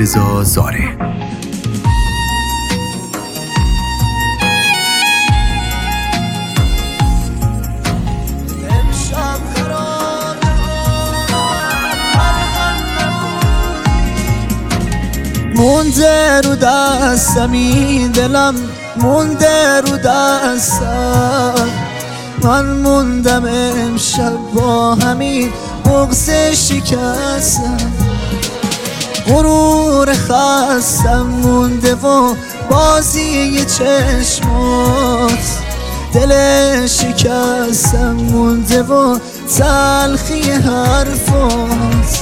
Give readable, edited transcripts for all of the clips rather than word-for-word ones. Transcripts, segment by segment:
رضا زاره. مونده رو دستم این دلم، مونده رو دستم، من موندم امشب با همین بغض شکستم. غرور خستم مونده و بازی چشمات، دل شکستم مونده و تلخی حرفات.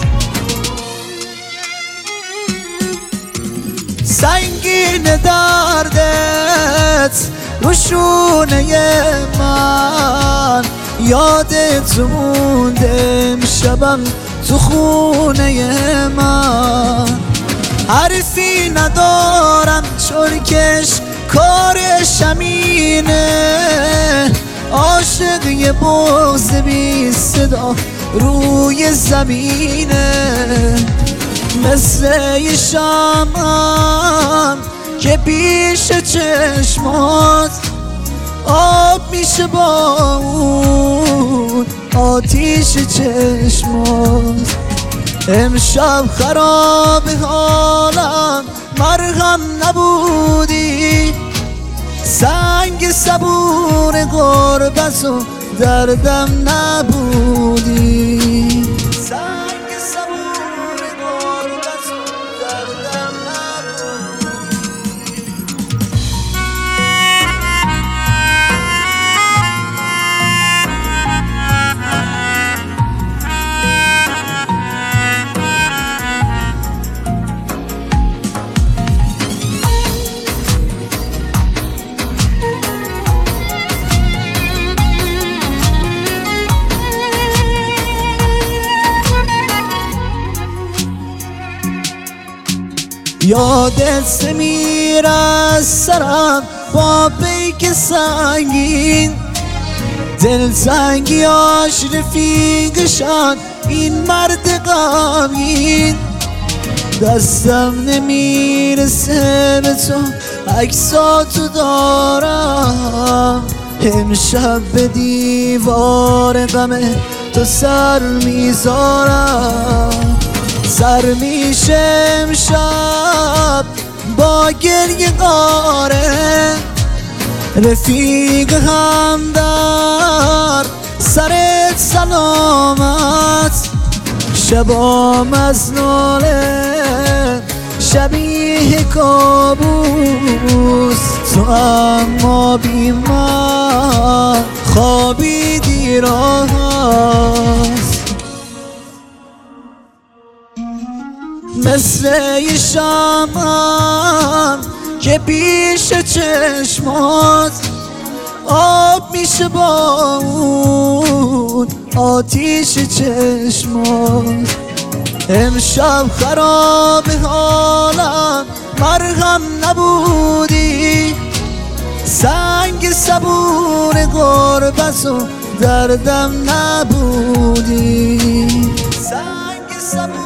سنگین دردت رو شونه من، یادت مونده امشبم تو خونه من. حرفی ندارم چرکش کارش همینه، عاشق یه بغض بی صدا روی زمینه. مثل یه شمعم که پیش چشمات آب میشه با اون آتیش چشمات. امشب خراب حالم مرهم نبودی، سنگ صبور غربت و دردم نبودی. یادت میره از سرم با پیک سنگین، دلتنگیاش رفیقشان این مرد غمگین. دستم نمیرسه به تو عکساتو دارم، امشب به دیوار غم تو سر میذارم. سر میشه امشب با گریه قاره، رفیق هم در سرت سلامت. شبام از ناله شبیه کابوس، تو اما بی من خوابیدی راست. مثل یه شمعم که پیش چشمات آب میشه با اون آتیش چشمات. امشب خراب حالم مرهم نبودی، سنگ صبور غربت و دردم نبودی. سنگ صبور